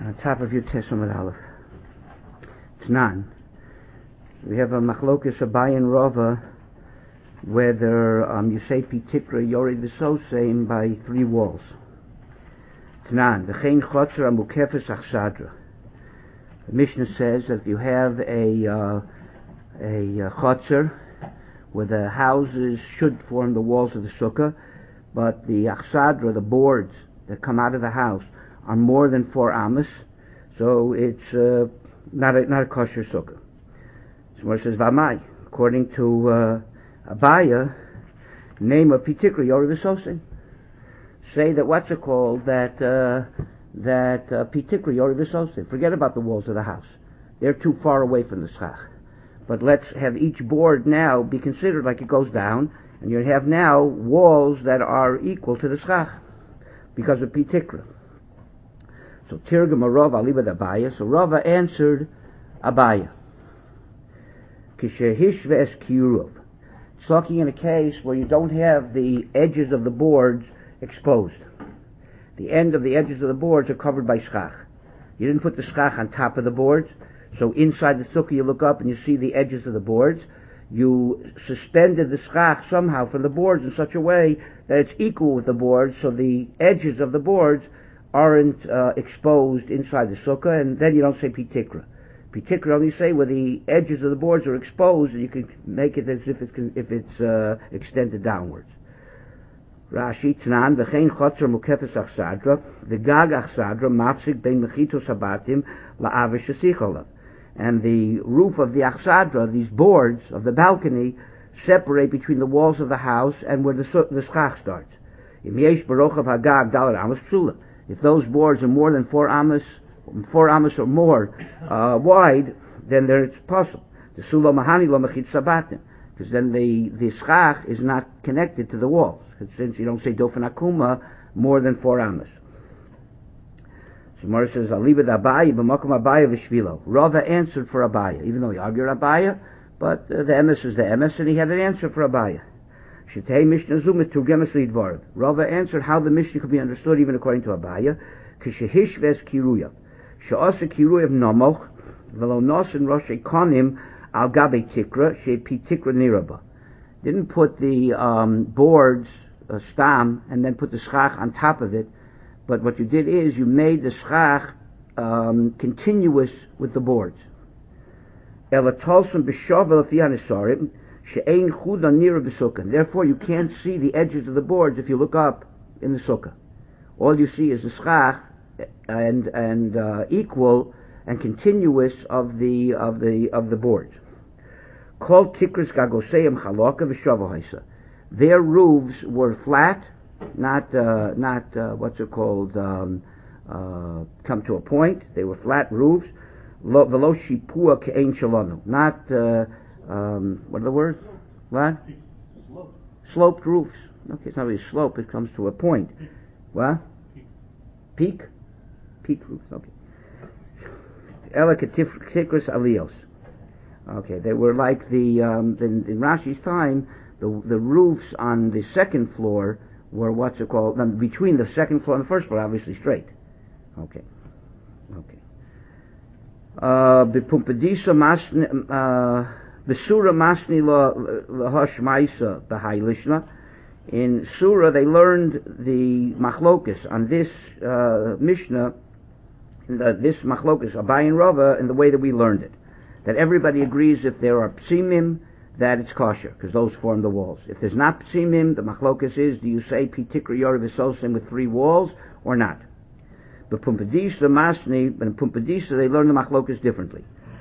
On top of your Teshumet Aleph. Tnan. We have a Machlokas Abaye and Rava, whether you say Pitikra Yored V'Sosein by 3 walls. Tnan. V'chein Chotzer Amukefes Achsadra. The Mishnah says that if you have a Chotzer where the houses should form the walls of the sukkah, but the Achsadra, the boards that come out of the house, are more than 4 amas, so it's not a kosher sukkah. So it says Vamai, according to Abaye, name of Pitikra Yored V'Sosein. Say that what's it called, that Pitikra Yored V'Sosein. Forget about the walls of the house. They're too far away from the schach. But let's have each board now be considered like it goes down, and you have now walls that are equal to the schach because of Pitikra. So Tirgum Rava Alibad Abaye. So Rava answered Abaye. Kishehish ve'es kiruv. It's talking in a case where you don't have the edges of the boards exposed. The end of the edges of the boards are covered by schach. You didn't put the schach on top of the boards, so inside the sukkah you look up and you see the edges of the boards. You suspended the schach somehow from the boards in such a way that it's equal with the boards, so the edges of the boards aren't exposed inside the sukkah, and then you don't say Pitikra. Pitikra only say where the edges of the boards are exposed, and you can make it as if it's extended downwards. Rashi Tnan v'chein chotzer mukefes achsadra v'gag achsadra mafsik bein mechitos habatim la'avish shesicholav. And the roof of the achsadra, these boards of the balcony, separate between the walls of the house and where the schach starts. Im yesh barochav hagag dalet amas psula. If those boards are more than 4 amas or more wide, then it's possible. The sulo mahani lo mechit sabatim, because then the schach is not connected to the walls. Since you don't say dofen akuma more than 4 amas. So Mora says alibad Abaye b'makom Abaye v'shvilo. Rava answered for Abaye, even though he argued Abaye, but the emes is the emes, and he had an answer for Abaye. Shetei Mishnah Zumit Turgemes Lidvar. Rava answered how the Mishnah could be understood even according to Abaye. Kishehish ves kiruya. She'asa kiruya v'nomoch v'lo nos in rosh ekonim al gabe tikra she'pi tikra niraba. Didn't put the boards stam and then put the schach on top of it, but what you did is you made the schach continuous with the boards. Elatolsum b'shavel fianisarim. Therefore, you can't see the edges of the boards if you look up in the sukkah. All you see is the schach and equal and continuous of the boards. Called tikras gagoseim chaloka v'shavahaisa. Their roofs were flat, not what's it called? Come to a point. They were flat roofs. Velo shipua ke'ein shalonu. Not what are the words? What? Sloped roofs. Okay, it's not really slope, it comes to a point. What? Peak? Peak roofs, okay. Elakatikris alios. Okay, they were like in Rashi's time, the roofs on the second floor were what's it called? Between the second floor and the first floor, obviously straight. Okay. B'pumpadisa masni B'Surah Masni Lahosh Maisa B'Hailishna. In Surah they learned the Machlokas on this Mishnah, this Machlokas Abaye and Rava, in the way that we learned it. That everybody agrees if there are Psimim that it's kosher, because those form the walls. If there's not Psimim, the Machlokas is, do you say Pitikra Yored V'Sosein with 3 walls or not? But Pumpadisa Masni, and Pumpadisa they learn the Machlokas differently.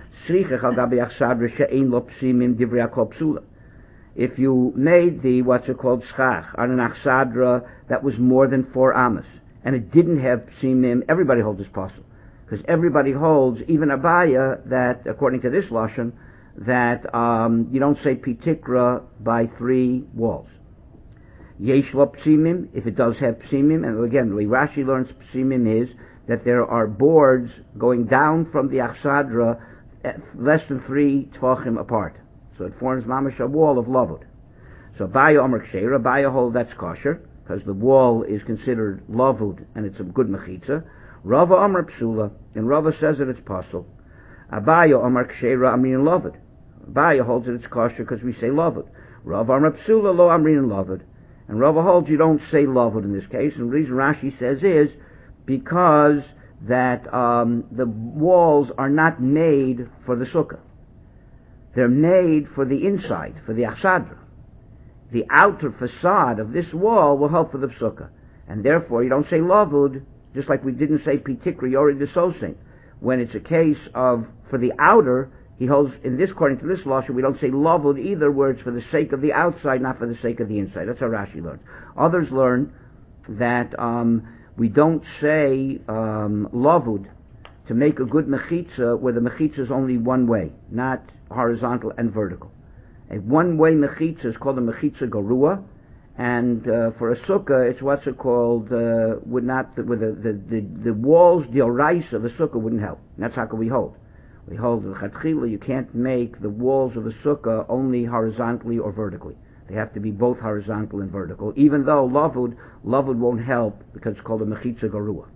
If you made the what's it called schach on an achsadra that was more than 4 amas and it didn't have psimim, everybody holds this possible, because everybody holds, even Abaye, that according to this lashon, that you don't say pitikra by 3 walls. Yesh lo psimim, if it does have psimim, and again the way Rashi learns psimim is that there are boards going down from the achsadra less than 3 tvachim apart, so it forms mamash a wall of lavud. So Abaye Omer Ksheira, Abaye hold that's kosher because the wall is considered lavud and it's a good mechitza. Rava Amar Psula, and Rava says that it's possible. Abaya Amar Ksheira Amrin Lovid. Abaya holds that it's kosher because we say Lovid. Rava Amar Psula Lo Amrin Lovid. And Rava holds you don't say Lovid in this case, and the reason Rashi says is because that the walls are not made for the sukkah. They're made for the inside, for the achsadra. The outer facade of this wall will help for the sukkah. And therefore you don't say Lavud, just like we didn't say Pitikri Yori the Sosin. When it's a case of, for the outer, he holds, in this, according to this lashon, we don't say Lavud either, where it's for the sake of the outside, not for the sake of the inside. That's how Rashi learns. Others learn that we don't say Lavud to make a good mechitza where the mechitza is only one way, not horizontal and vertical. A one-way mechitza is called a mechitza garua, and for a sukkah, it's what's it called, would not, with the walls, the orais of a sukkah wouldn't help. And that's how we hold. We hold the chatchila, you can't make the walls of a sukkah only horizontally or vertically. They have to be both horizontal and vertical, even though lavud won't help because it's called a mechitza garua.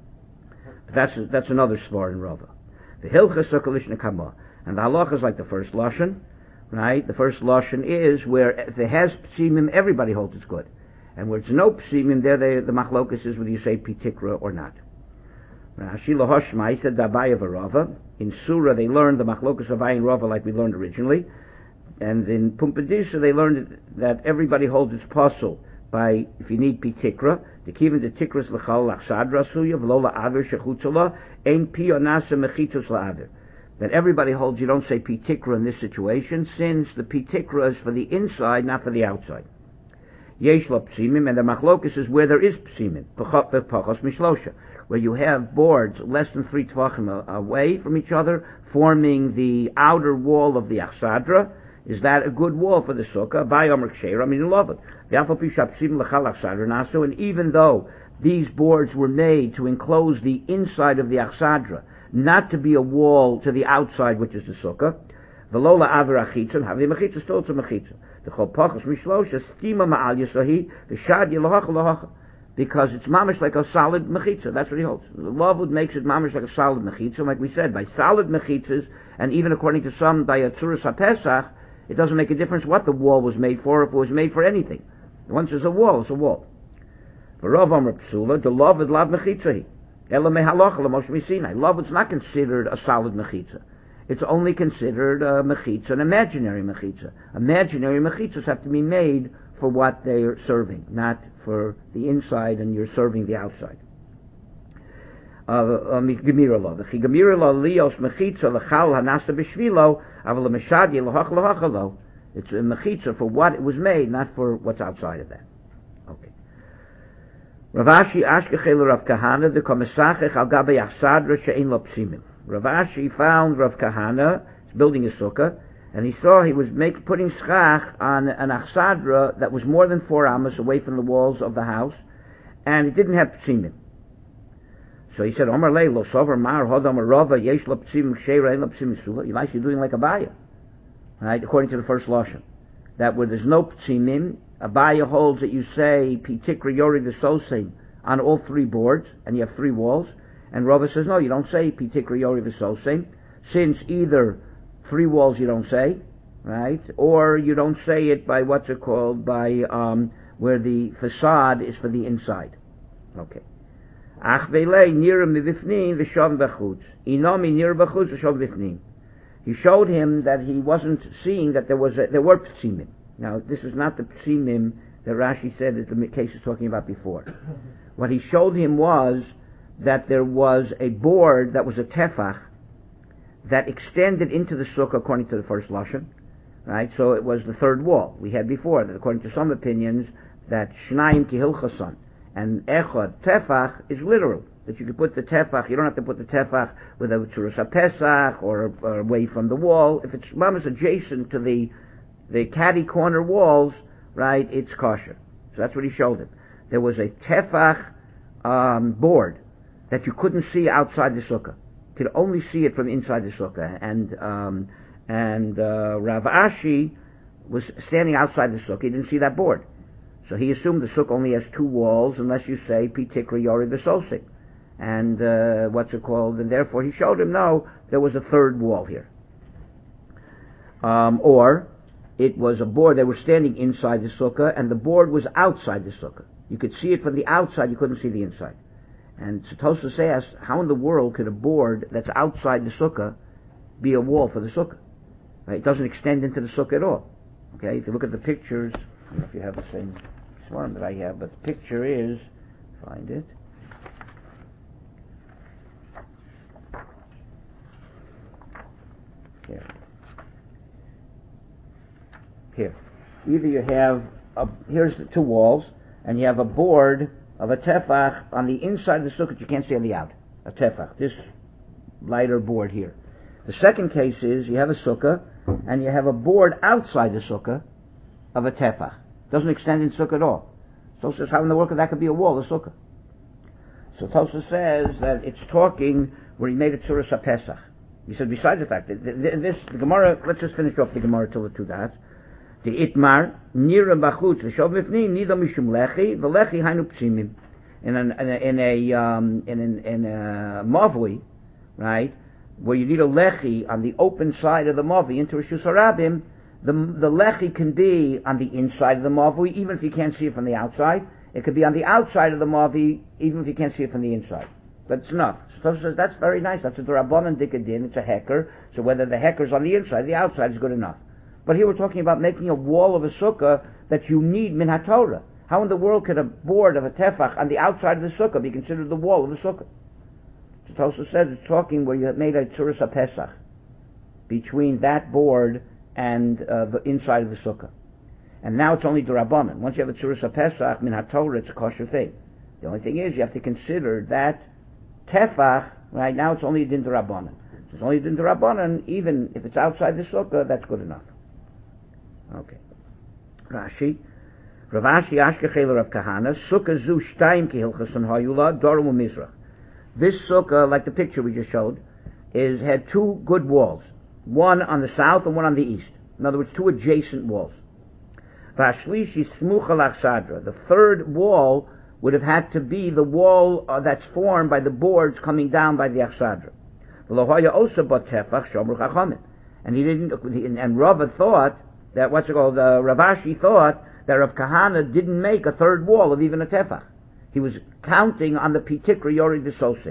That's another svar in Rava. The hilchas sukkah lishna kama, and the halacha is like the first lashon. Right? The first lashon is where if it has psimim, everybody holds it's good. And where it's no psimim, there the machlokus is whether you say pitikra or not. Rashi lahoshma, he said Dabaya v'Rava. In Surah they learned the machlokus of Ayin Rava like we learned originally. And in Pumpadisa they learned that everybody holds its puzzle by, if you need pitikra, the kivin the tikras l'chal l'achsadra suya v'lo la'avir shechutzala ein pi onasa mechitzos la'avir. That everybody holds you don't say pitikra in this situation, since the pitikra is for the inside, not for the outside. Yesh lo psimim, and the machlokus is where there is psimim, pachos mishlosha, where you have boards less than 3 tvachim away from each other, forming the outer wall of the achsadra. Is that a good wall for the sukkah? Vayomar ksheira, I mean, love it. And even though these boards were made to enclose the inside of the achsadra, not to be a wall to the outside, which is the sukkah. The lola aver achitza, have the mechitza still to mechitza. The chol pachas mishlosha stima ma'al yasahi the shad yelahacha lahacha, because it's mamish like a solid mechitza. That's what he holds. The lavud makes it mamish like a solid mechitza, like we said, by solid mechitzas, and even according to some by a tzuras hapesach, it doesn't make a difference what the wall was made for, if it was made for anything. Once there's a wall, it's a wall. For Rav Amar Psula, the lavud lav mechitzahi. Love is not considered a solid mechitza. It's only considered a mechitza, an imaginary mechitza. Imaginary mechitzas have to be made for what they are serving, not for the inside and you're serving the outside. It's a mechitza for what it was made, not for what's outside of that. Okay. Ravashi Ashkechel Rav Kahana the Komisachech al Gabe Achsadra She'en Lo Psimim. Ravashi found Rav Kahana building a sukkah, and he saw he was putting schach on an achsadra that was more than 4 amos away from the walls of the house, and it didn't have psimim. So he said, Omar Lei Lo Sover Mar Hodam Rava Yesh Lo Psimim Ksheira En Lo Psimim Sula. You're doing like Abaya, right? According to the first lashon, that where there's no psimim, Abaya holds that you say Pitikra Yori the Sosim on all 3 boards, and you have 3 walls. And Rava says, no, you don't say Pitikra Yori the Sosim, since either 3 walls you don't say, right, or you don't say it by what's it called, by where the facade is for the inside. Okay. Ach velei nira mivifnim v'shov b'chutz. Inomi nira b'chutz v'shov b'fnim. He showed him that he wasn't seeing that there were psimim. Now, this is not the psimim that Rashi said that the case is talking about before. What he showed him was that there was a board that was a tefach that extended into the sukkah according to the first lashon, right? So it was the 3rd wall. We had before that according to some opinions that shnayim kihilchasan and echad tefach is literal, that you could put the tefach. You don't have to put the tefach with a tzuras pesach or away from the wall. If it's mamas adjacent to the caddy corner walls, right, it's kosher. So that's what he showed him. There was a tefach board that you couldn't see outside the sukkah. You could only see it from inside the sukkah. And Rav Ashi was standing outside the sukkah. He didn't see that board. So he assumed the sukkah only has 2 walls unless you say Pitikra Yori V'Sosik. and and therefore he showed him, no, there was a third wall here. Or it was a board, they were standing inside the sukkah, and the board was outside the sukkah. You could see it from the outside, you couldn't see the inside. And so Tosfos asks, how in the world could a board that's outside the sukkah be a wall for the sukkah? Right? It doesn't extend into the sukkah at all. Okay, if you look at the pictures, I don't know if you have the same one that I have, but the picture is, find it. Here. Either you have, here's the two walls, and you have a board of a tefach on the inside of the sukkah that you can't see on the out. A tefach, this lighter board here. The second case is you have a sukkah, and you have a board outside the sukkah of a tefach. Doesn't extend in sukkah at all. Tosfos says, how in the world could that could be a wall, a sukkah? So Tosfos says that it's talking where he made it Tzuras HaPesach. He said, besides the fact that the Gemara, let's just finish off the Gemara till the two dots. The itmar nira bachutz v'shov mifnim nida mishum lechi v'lechi hainu psimim. In a mavui, right, where you need a lechi on the open side of the mavui into Rishus Harabim, the lechi can be on the inside of the mavui, even if you can't see it from the outside. It could be on the outside of the mavui, even if you can't see it from the inside. But it's enough. So Tosfos says that's very nice. That's a Rabbanan Dikadin. It's a hecker. So whether the hecker's on the inside, the outside is good enough. But here we're talking about making a wall of a sukkah that you need min haTorah. How in the world could a board of a tefach on the outside of the sukkah be considered the wall of the sukkah? So Tosfos says it's talking where you made a Tzuras HaPesach between that board and the inside of the sukkah. And now it's only D'Rabbanan. Once you have a Tzuras HaPesach, min haTorah, it's a kosher thing. The only thing is you have to consider that tefach, right now it's only din D'Rabbanan. So it's only din D'Rabbanan, even if it's outside the sukkah, that's good enough. Okay. Rashi. Rav Ashi Ashkechel Rav Kahana, Sukkah zu shtayim ki hilchason hayula, dorum u'mizrach. This sukkah, like the picture we just showed, had two good walls. One on the south and one on the east. In other words, two adjacent walls. Vashlishi smucha l'achsadra. The third wall would have had to be the wall that's formed by the boards coming down by the achsadra. V'lohaya osa b'tefach shomru chachamim. And he didn't, and Rava thought that Rav Ashi thought that Rav Kahana didn't make a third wall of even a tefach. He was counting on the pitikra yori d'sosei.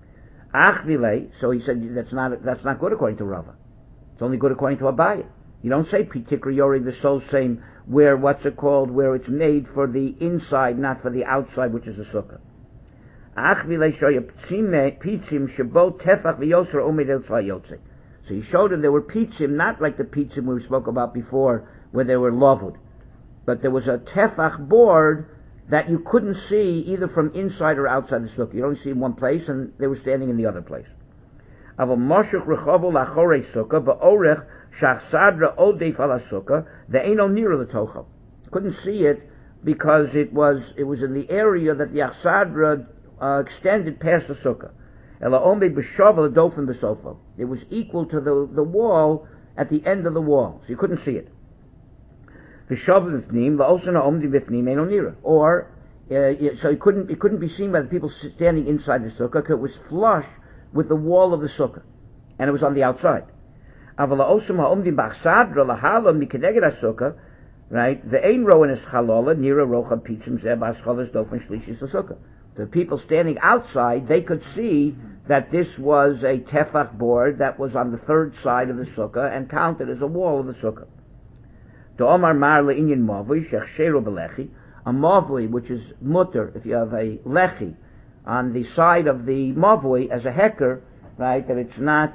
Achvile, so he said that's not good according to Rava. It's only good according to Abaye. You don't say pitikra yori d'sosei where where it's made for the inside, not for the outside, which is a sukkah. Achvile shoya pitzim shebo tefach v'yoser omed el tzvayotze. So he showed him there were pitzim, not like the pitzim we spoke about before, where they were lavud, but there was a tefach board that you couldn't see either from inside or outside the sukkah. You only see in one place, and they were standing in the other place. Aval moshech rechovo lachorei sukkah ba'orech shachsadra odeif ala sukkah ve'eno nira l'tochel. Couldn't see it because it was in the area that the achsadra extended past the sukkah. It was equal to the wall at the end of the wall, so you couldn't see it. Or so it couldn't be seen by the people standing inside the sukkah because it was flush with the wall of the sukkah, and it was on the outside. Right? The ein rowan is chalola nira rocha pitzim zebas cholas dofen shlishis sukkah. The people standing outside, they could see that this was a tefach board that was on the third side of the sukkah and counted as a wall of the sukkah. A mavui, which is mutter, if you have a lechi on the side of the mavui as a hecker, right? That it's not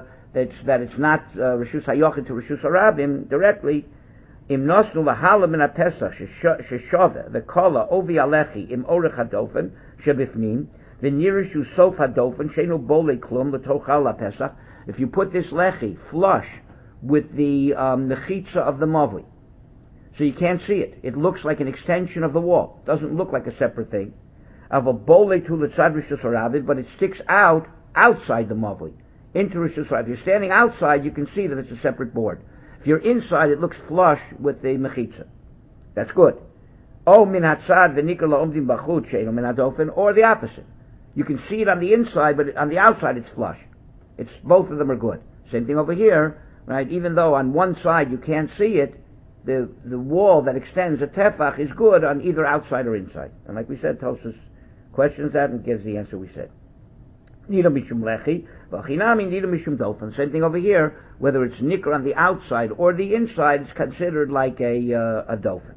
reshus hayochid to reshus harabim directly. Im nosnu lahala min ha-pesach sheshove the kola ovi alechi im orech hadofen shebifnim v'nirishu sof hadofen sheinu bole klum l'tochal ha-pesach. If you put this lechi flush with the mechitza of the mavui, so you can't see it. It looks like an extension of the wall. It doesn't look like a separate thing. Ava bole tu l'tzad rishus harabim, but it sticks out outside the mavui into rishus harabim. If you're standing outside, you can see that it's a separate board. If you're inside, it looks flush with the mechitza. That's good. Oh, min hatzad v'nikra la'omdim b'chutz she'enu min hadofen, or the opposite. You can see it on the inside, but on the outside it's flush. It's both of them are good. Same thing over here, right? Even though on one side you can't see it, the wall that extends a tefach is good on either outside or inside. And like we said, Tosfos questions that and gives the answer we said. Nida mishum lechi, v'chinami nida mishum dofen. Same thing over here. Whether it's nikr on the outside or the inside, it's considered like a dofen.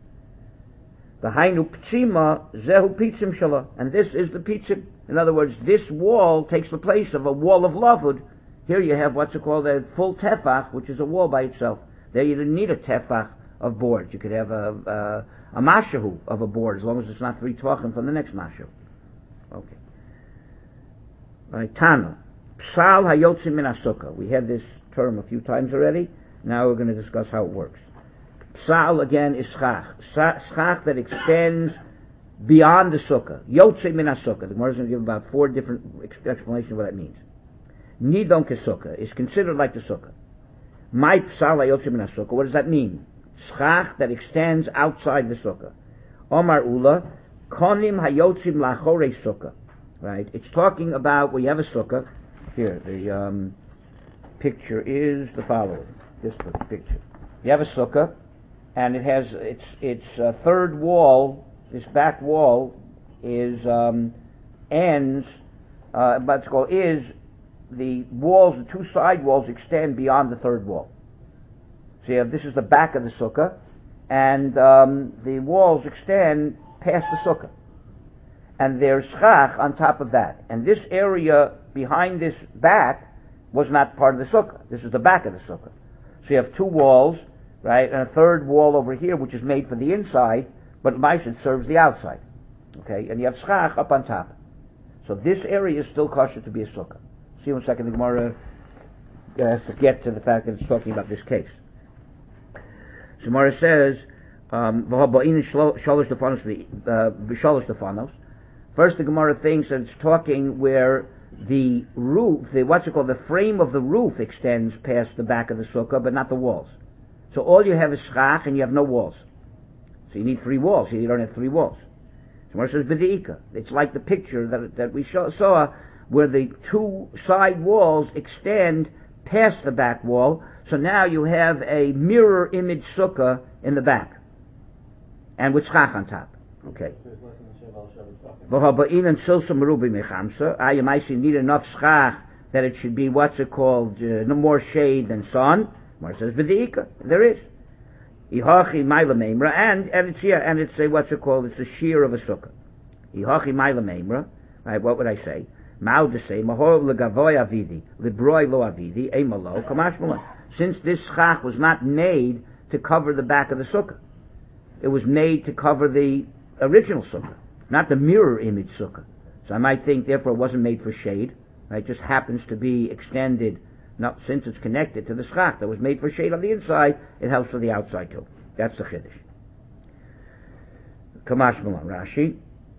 V'hainu p'tzima zehu pitzim shala, and this is the pitzim. In other words, this wall takes the place of a wall of lavud. Here you have what's called a full tefach, which is a wall by itself. There you didn't need a tefach of boards. You could have a mashahu of a board as long as it's not 3 tvachim from the next mashahu. Okay. Right, Tana. Psal hayotzim min hasukah. We had this term a few times already. Now we're going to discuss how it works. Psal again is schach. Schach that extends beyond the sukkah. Yotzim min hasukah. The Gemara is going to give about 4 different explanations of what that means. Nidon kesukkah is considered like the sukkah. My psal hayotzim min hasukah. What does that mean? Schach that extends outside the sukkah. Omar Ula, konim hayotzim lachorei sukkah. Right? It's talking about where you have a sukkah. Here, the picture is the following. This picture. You have a sukkah, and it has its third wall. This back wall is ends. But it's called is the walls. The 2 side walls extend beyond the third wall. So you have, this is the back of the sukkah, and the walls extend past the sukkah. And there's schach on top of that. And this area behind this back was not part of the sukkah. This is the back of the sukkah. So you have 2 walls, right, and a third wall over here, which is made for the inside, but Maishit serves the outside. Okay, and you have schach up on top. So this area is still kosher to be a sukkah. See in a second, the Gemara has to get to the fact that it's talking about this case. So Gemara says, first, the Gemara thinks that it's talking where the roof, the frame of the roof extends past the back of the sukkah, but not the walls. So all you have is schach, and you have no walls. So you need 3 walls. Here you don't have 3 walls. So Gemara says, b'deika. It's like the picture that we saw, where the 2 side walls extend past the back wall. So now you have a mirror image sukkah in the back, and with schach on top. Okay. You might need enough schach that it should be no more shade than sun. Mar says v'deika. There is. And it's it's a shear of a sukkah. Right, what would I say? Since this schach was not made to cover the back of the sukkah, it was made to cover the original sukkah, not the mirror image sukkah. So I might think, therefore, it wasn't made for shade. Right? It just happens to be extended, not since it's connected to the schach that was made for shade on the inside. It helps for the outside too. That's the chiddush. Kamash Malan Rashi.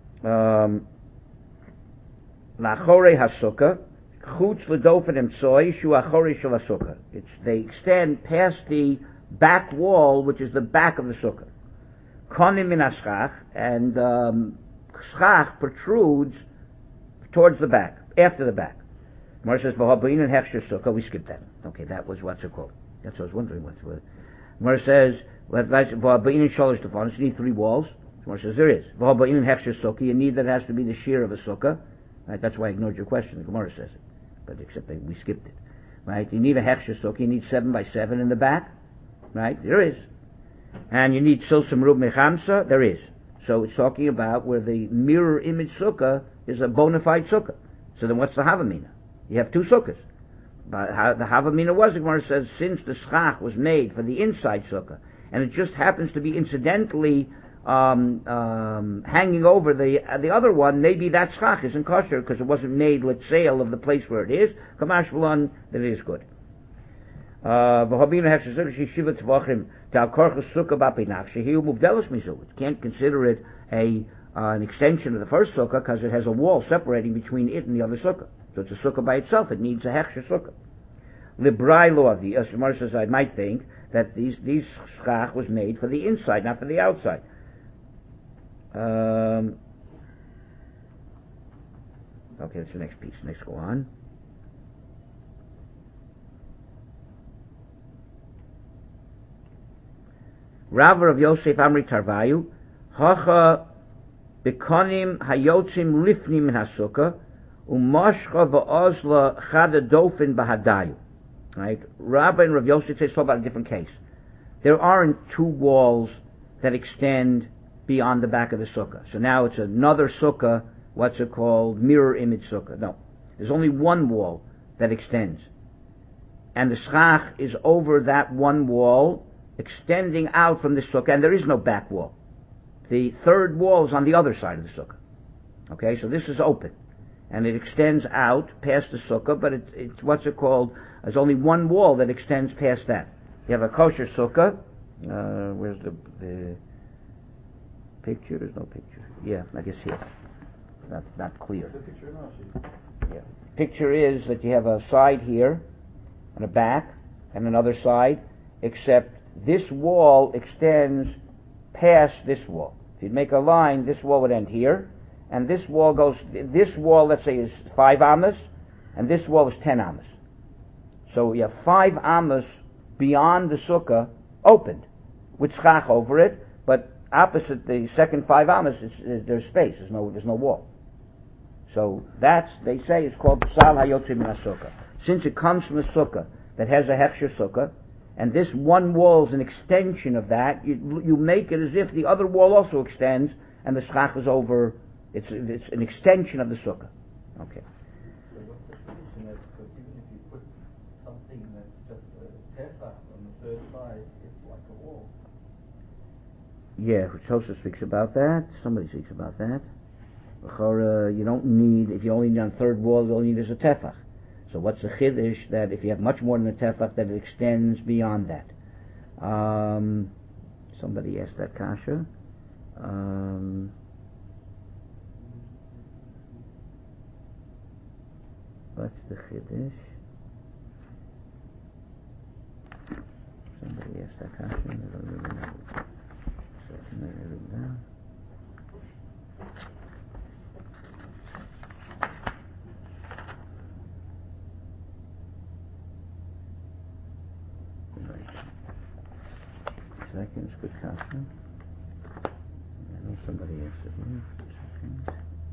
Lachore hasukah, chutz ledofen emtsoi shu achore shel hasukah. They extend past the back wall, which is the back of the sukkah. Konim min haschach, and schach protrudes towards the back, after the back. Gemara says v'habayin and hechsher sukkah. We skipped that. Okay, that was what's it called. That's what I was wondering. What's it? Gemara says v'habayin and shalosh tefanos. You need 3 walls. Gemara says there is v'habayin and hechsher sukkah. You need that, it has to be the shear of a sukkah. Right, that's why I ignored your question. The Gemara says it, but except that we skipped it. Right, you need a hechsher sukkah. You need 7 by 7 in the back. Right, there is. And you need silsum rub mechamsa. There is. So it's talking about where the mirror image sukkah is a bona fide sukkah. So then what's the havamina? You have 2 sukkahs. But the havamina was, the Gemara says, since the schach was made for the inside sukkah, and it just happens to be incidentally hanging over the other one, maybe that schach isn't kosher because it wasn't made sale of the place where it is. Kamash V'lan, that it is good. You can't consider it an extension of the first sukkah because it has a wall separating between it and the other sukkah. So it's a sukkah by itself. It needs a hechsher sukkah. Librai lo avi. As Gemara says, I might think that these schach was made for the inside, not for the outside. Okay, that's the next piece. Next, go on. Rava of Yosef Amri Tarvayu, Hacha Bekonim Hayotzim Lifnim min Hasukah, Umoshcha Va'ozla Chada Dofin Bahadayu. Right? Rava and Rav Yosef say, talk about a different case. There aren't two walls that extend beyond the back of the sukkah. So now it's another sukkah, what's it called? Mirror image sukkah. No. There's only one wall that extends. And the schach is over that one wall, extending out from the sukkah, and there is no back wall. The third wall is on the other side of the sukkah. Okay, so this is open. And it extends out past the sukkah, but it's what's it called? There's only one wall that extends past that. You have a kosher sukkah. Where's the picture? There's no picture. Yeah, I guess here. Not clear. The picture in Rashi. Yeah. Picture is that you have a side here, and a back, and another side, except this wall extends past this wall. If you'd make a line, this wall would end here, and this wall goes, this wall, let's say, is 5 amas, and this wall is 10 amas. So you have 5 amas beyond the sukkah, opened, with schach over it, but opposite the second 5 amas, there's space, there's no wall. So that's, they say, it's called Psal Hayotzim min HaSukkah. Since it comes from a sukkah that has a hechsher sukkah, and this one wall is an extension of that, you make it as if the other wall also extends, and the schach is over, it's an extension of the sukkah. Okay. So what's the solution there? Because even if you put something that's just a tefach on the third side, it's like a wall. Yeah, Tosha speaks about that. Somebody speaks about that. You don't need, if you only need on the third wall, all you need is a tefach. So what's the chiddush that if you have much more than a tefach, that it extends beyond that? Somebody asked that kasha. What's the chiddush? Somebody asked that kasha. I don't really know. So I can write it down. Second is good kasha. I know somebody asked it here. Second.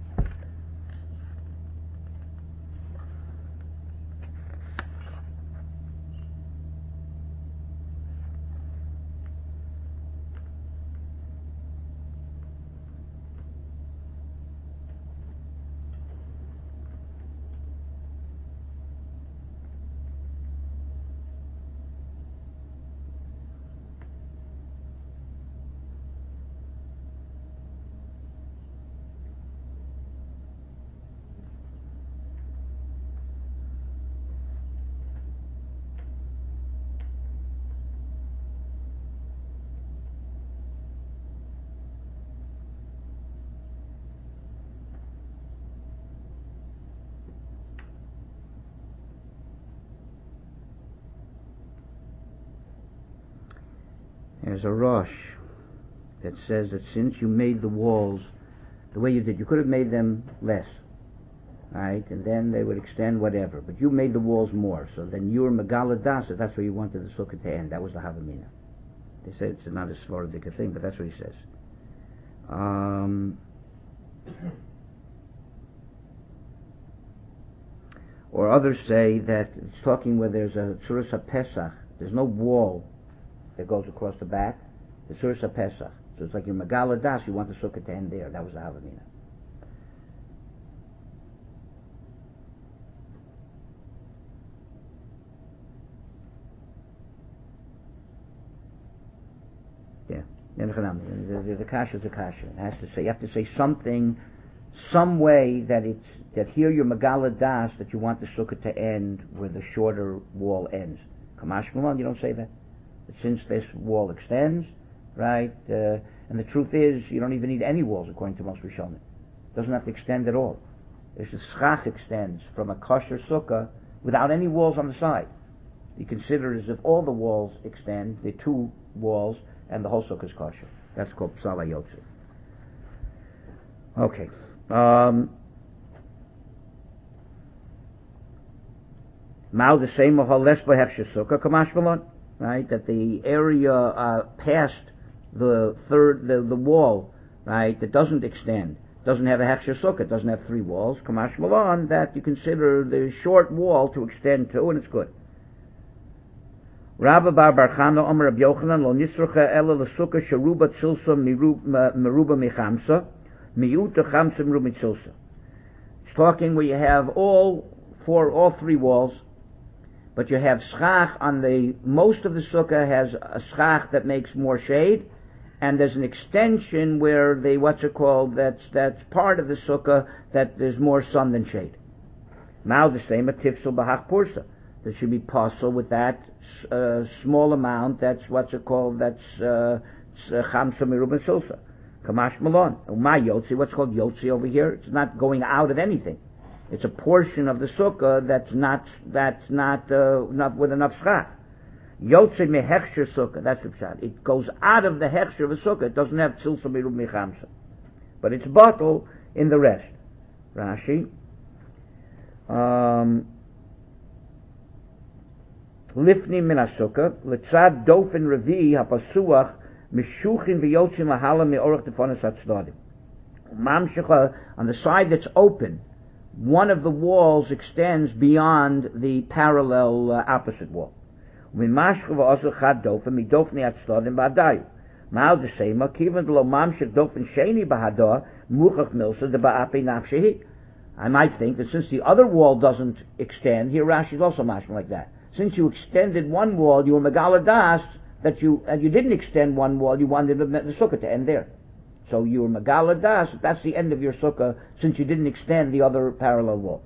There's a Rosh that says that since you made the walls the way you did, you could have made them less, right? And then they would extend whatever. But you made the walls more, so then you were Megala Dasa. That's where you wanted the sukkah to end. That was the Havamina. They say it's not a Svaradic thing, but that's what he says. Or others say that it's talking where there's a Tzuras HaPesach. There's no wall that goes across the back. The Tzuras HaPesach. So it's like your Megala Das, you want the sukkah to end there. That was the Havamina. Yeah. The kasha is a kasha. It has to say, you have to say something, some way that it's, that here your Megala Das, that you want the sukkah to end where the shorter wall ends. Kamash Malon, you don't say that. But since this wall extends, right, and the truth is, you don't even need any walls according to most Rishonim. It doesn't have to extend at all. It's the schach extends from a kosher sukkah without any walls on the side. You consider it as if all the walls extend, the two walls, and the whole sukkah is kosher. That's called Psal HaYotzim. Okay. Now the same of lesba hechsher sukkah kamash malon, right? That the area past the wall, right, that doesn't extend, doesn't have a hechsher sukkah, doesn't have 3 walls, kamash malon, that you consider the short wall to extend to, and it's good. Rabba bar Chana Omer Rab Yochanan lo nisrocha ela l'sukkah sheruba tzilsa meruba mechamsa miyuta chamsa meruba tzilsa. It's talking where you have all 3 walls, but you have schach on the most of the sukkah has a schach that makes more shade, and there's an extension where that's part of the sukkah that there's more sun than shade. Now the same a tifsul b'hach pursa. There should be possible with that small amount. That's chamsa meruba silsa, kamash malon. My yotzi, what's called yotzi over here? It's not going out of anything. It's a portion of the sukkah that's not with enough schach. Yotzi me hechsher sukkah. That's the pshat. It goes out of the hechsher of a sukkah. It doesn't have silsa meruba mechamsa, but it's bottle in the rest. Rashi. Lifni min ha-sukkah, letzad dofen revi ha-pasuach, mishuchin v'yotzim lahala me'orach tefonis ha-tzdadim. Mamshecha, on the side that's open, one of the walls extends beyond the parallel opposite wall. Mimashcha v'osu chad dofen, midofni ha-tzdadim ba'adayu. Ma'al d'seima, kivan d'lo mamshech dofen sheni b'hadah, muchach milsa de ba'api nafshehi. I might think that since the other wall doesn't extend, here Rashi is also mashma like that. Since you extended one wall, you were megala das that you didn't extend one wall. You wanted the sukkah to end there, so you were megala das. That's the end of your sukkah since you didn't extend the other parallel wall.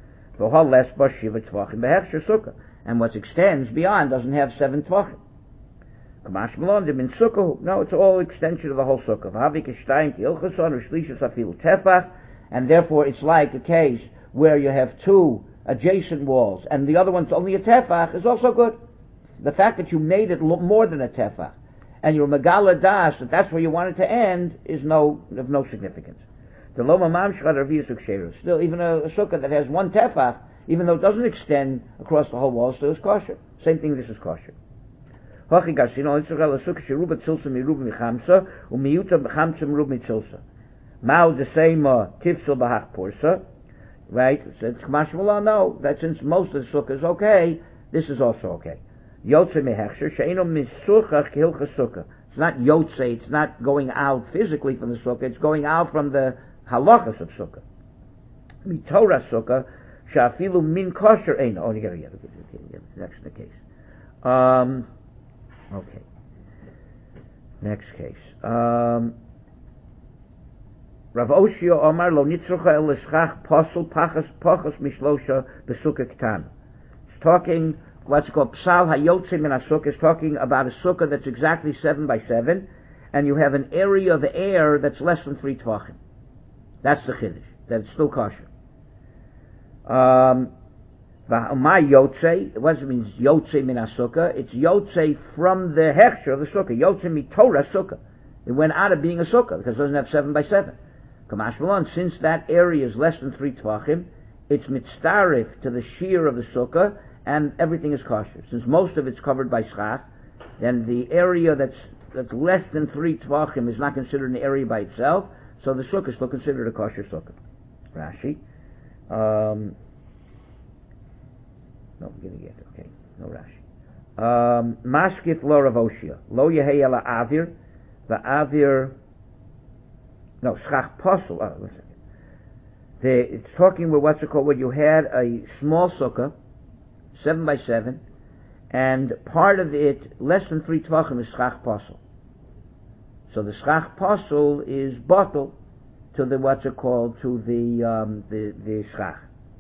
And what extends beyond doesn't have 7 tvachim. No, it's all extension of the whole sukkah. And therefore, it's like a case where you have 2 adjacent walls, and the other one's only a tefach, is also good. The fact that you made it more than a tefach, and you're megala das that's where you want it to end, is of no significance. The loma mamshcha still, even a sukkah that has 1 tefach, even though it doesn't extend across the whole wall, still is kosher. Same thing, this is kosher. Mao the same tifsul b'hach pursa. Right? So it's Kamash no, that since most of the sukkah is okay, this is also okay. Yotze mehechsher, she'eno misuchach k'hilchas sukkah. It's not yotze, it's not going out physically from the sukkah, it's going out from the halachas of sukkah. Mitorah sukkah, she'afilu min kosher ein. Oh, you gotta get it. Next in the case. Okay. Next case. Rav Oshia Omar lo nitzrucha el eschach posel pachas mishlosha besukah ketana. It's talking what's called psal hayotze min ha-sukkah. It's talking about a sukkah that's exactly 7 by 7, and you have an area of air that's less than 3 tvachim. That's the chiddush. That it's still kosher. My yotze. What does it mean? Yotze min ha-sukkah. It's yotze from the hechsher of the sukkah. Yotze mitorah sukkah. It went out of being a sukkah because it doesn't have 7 by 7. Kamash malon, since that area is less than 3 tvachim, it's mitztarif to the shear of the sukkah, and everything is kosher. Since most of it's covered by schach, then the area that's less than 3 tvachim is not considered an area by itself, so the sukkah is still considered a kosher sukkah. Rashi. No, I'm getting it. Okay, no Rashi. Mashkif lo Rav Oshia. Lo yehei ala avir, va'avir. No, schach posel. Oh, 1 second. It's talking with what's it called, where you had a small sukkah, 7 by 7, and part of it, less than 3 tvachim, is schach posel. So the schach posel is bottle to the what's it called, to the schach.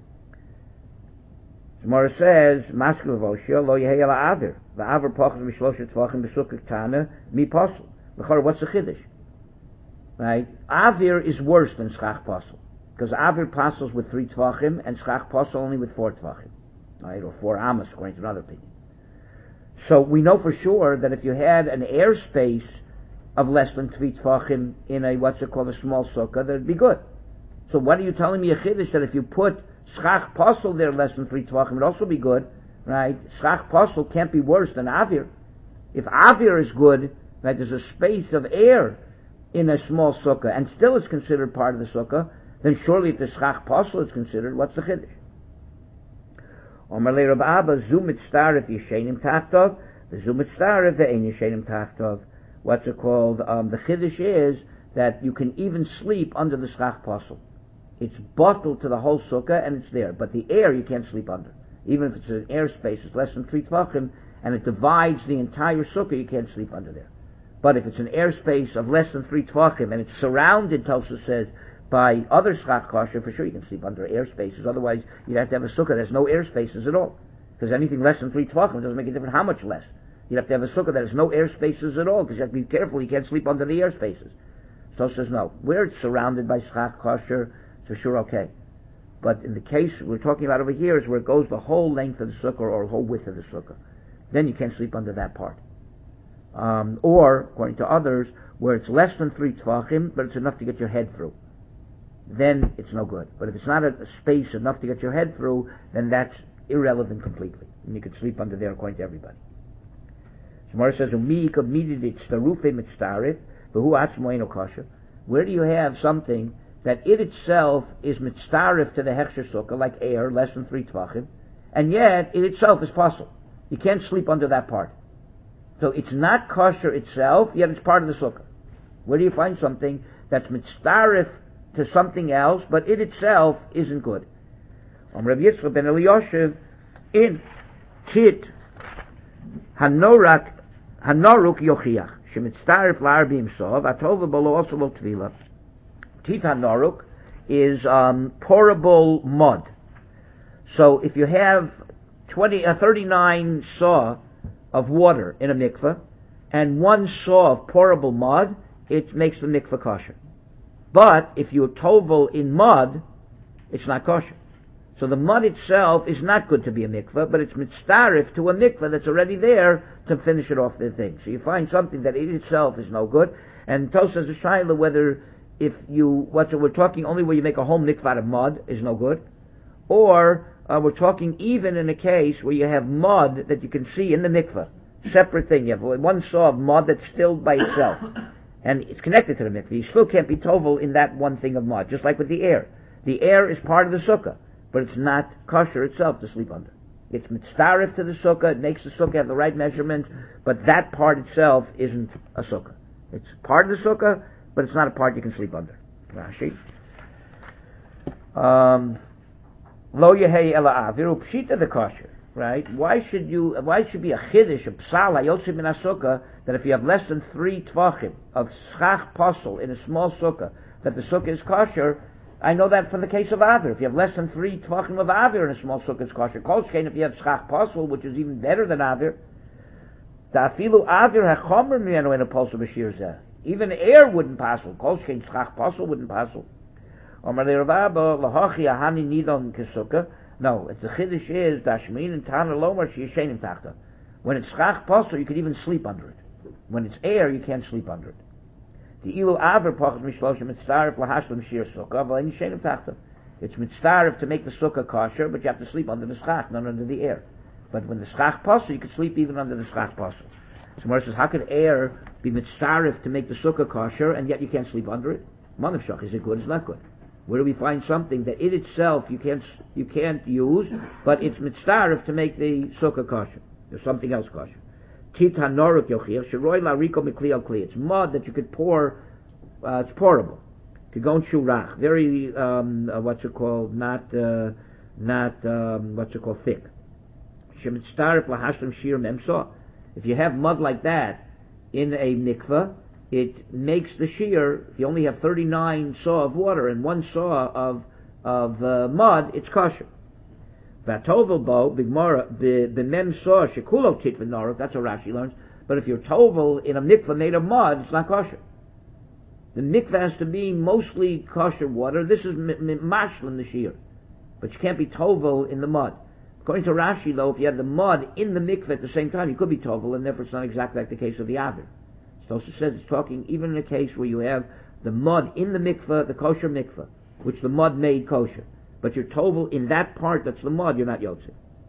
Gemara says, Maskil Voshia lo yehei ala aver, va'aver pachas mishlosha tvachim besukah ketana mi posel. What's the chiddush? Right? Avir is worse than schach posel, because avir posels with 3 tvachim and schach posel only with 4 tvachim, right? Or 4 amas, according to another opinion. So we know for sure that if you had an airspace of less than 3 tvachim in a what's it called, a small sukkah, that'd be good. So what are you telling me, a chiddush, that if you put schach posel there less than 3 tvachim would also be good, right? Schach posel can't be worse than avir. If avir is good, right, there's a space of air in a small sukkah, and still it's considered part of the sukkah, then surely if the schach posel is considered, what's the chiddush? Omar le Rab Abba, zu mitztaref yishenim tachtov, the zu mitztaref the ein yishenim tachtov. What's it called? The chiddush is that you can even sleep under the schach posel. It's bottled to the whole sukkah and it's there, but the air you can't sleep under. Even if it's an airspace, it's less than 3 tvachim, and it divides the entire sukkah, you can't sleep under there. But if it's an airspace of less than 3 tvachim, and it's surrounded, Tosfos says, by other schach kosher, for sure you can sleep under airspaces. Otherwise, you'd have to have a sukkah. There's no airspaces at all. Because anything less than 3 tvachim doesn't make a difference how much less. You'd have to have a sukkah that has no airspaces at all, because you have to be careful, you can't sleep under the airspaces. Tosfos says no. Where it's surrounded by schach kosher, for sure okay. But in the case we're talking about over here is where it goes the whole length of the sukkah or the whole width of the sukkah. Then you can't sleep under that part. Or, according to others, where it's less than 3 tvachim, but it's enough to get your head through. Then it's no good. But if it's not a space enough to get your head through, then that's irrelevant completely. And you can sleep under there according to everybody. Gemara says, where do you have something that it itself is mitztarif to the hechsher sukkah, like air, less than 3 tvachim, and yet it itself is possible. You can't sleep under that part. So it's not kosher itself, yet it's part of the sukkah. Where do you find something that's mitztarif to something else, but it itself isn't good? Rabbi Yitzchak ben Eliyoshev in Tit Hanoruk Yochiach shemitztarif la'arbim sov atova bolo also lo tvila. Tit Hanoruk is pourable mud. So if you have 39 saw of water in a mikveh and 1 saw of pourable mud, it makes the mikveh kosher. But if you tovel in mud, it's not kosher. So the mud itself is not good to be a mikveh, but it's mitztarif to a mikveh that's already there to finish it off the thing. So you find something that in itself is no good. And Tosfos says the shaila whether if you we're talking only where you make a whole mikveh out of mud is no good, or we're talking even in a case where you have mud that you can see in the mikveh, separate thing. You have 1 saw of mud that's still by itself, and it's connected to the mikveh. You still can't be tovel in that one thing of mud, just like with the air. The air is part of the sukkah, but it's not kosher itself to sleep under. It's mitztarif to the sukkah, it makes the sukkah have the right measurement, but that part itself isn't a sukkah. It's part of the sukkah, but it's not a part you can sleep under. Rashi. Lo yehei ela aviru pshita the kosher, right? Why should be a chiddush, a psal hayotzi min sukkah, that if you have less than 3 tvachim of schach posel in a small sukkah, that the sukkah is kosher? I know that from the case of avir. If you have less than 3 tvachim of avir in a small sukkah, it's kosher. Kolshkein, if you have schach posel, which is even better than avir, ta'afilu avir hachomer mienu in a posel b'shir zeh. Even air wouldn't passel. Kolshkein schach posel wouldn't passel. No, it's the chiddush is dashmin and tana lomar sheyishenim tachta. When it's schach posel, you can even sleep under it. When it's air, you can't sleep under it. The ilu aver pachas mishloshim mitzaref lahashlam shir sukkah v'lein yishenim tachta. It's mitzaref to make the sukkah kosher, but you have to sleep under the schach, not under the air. But when the schach posel, you can sleep even under the schach posel. So Moshe says, how could air be mitzaref to make the sukkah kosher, and yet you can't sleep under it? Manav shach, is it good? It's not good. Where do we find something that it itself you can't use, but it's mitzaref to make the sukkah kosher? There's something else kosher. Tit hanoruk yochiach sheroi lariko mikli al kli. It's mud that you could pour. It's pourable. Could go in shurach. Very thick. Shemitzaref lahashlam shir memsa. If you have mud like that in a mikveh, it makes the shear. If you only have 39 saw of water and 1 saw of mud, it's kosher. Vatovel bo bigmara b'mem saw shekulo tit v'noruk. That's what Rashi learns. But if you're tovel in a mikveh made of mud, it's not kosher. The mikveh has to be mostly kosher water. This is mashlim the shear, but you can't be tovel in the mud. According to Rashi, though, if you have the mud in the mikveh at the same time, you could be tovel, and therefore it's not exactly like the case of the avir. Tosfos says it's talking even in a case where you have the mud in the mikveh, the kosher mikveh, which the mud made kosher. but you're tovel in that part that's the mud, you're not yotze.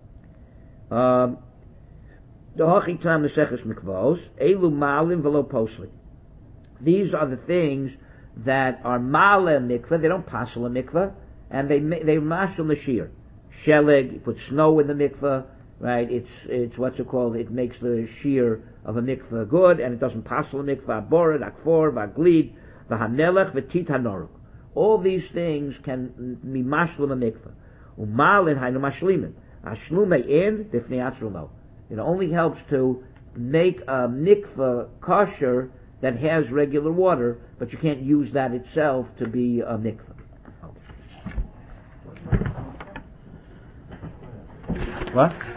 The Hachitam Neseches Mikvos, Elu Malim Velo Posli. These are the things that are Male Mikveh, they don't passel a mikveh, and they mashal the shear. Sheleg, you put snow in the mikveh, right? It's what's it called? It makes the shear of a mikveh good, and it doesn't passel a mikveh. Abored, Akfor, Vaglid, Vahanelech, V'tit Hanoruk. All these things can be mashal a mikveh. Umalin Hainu Mashlimin. Ashlume in, Bifnei Atzrulo. It only helps to make a mikveh kosher that has regular water, but you can't use that itself to be a mikveh. What?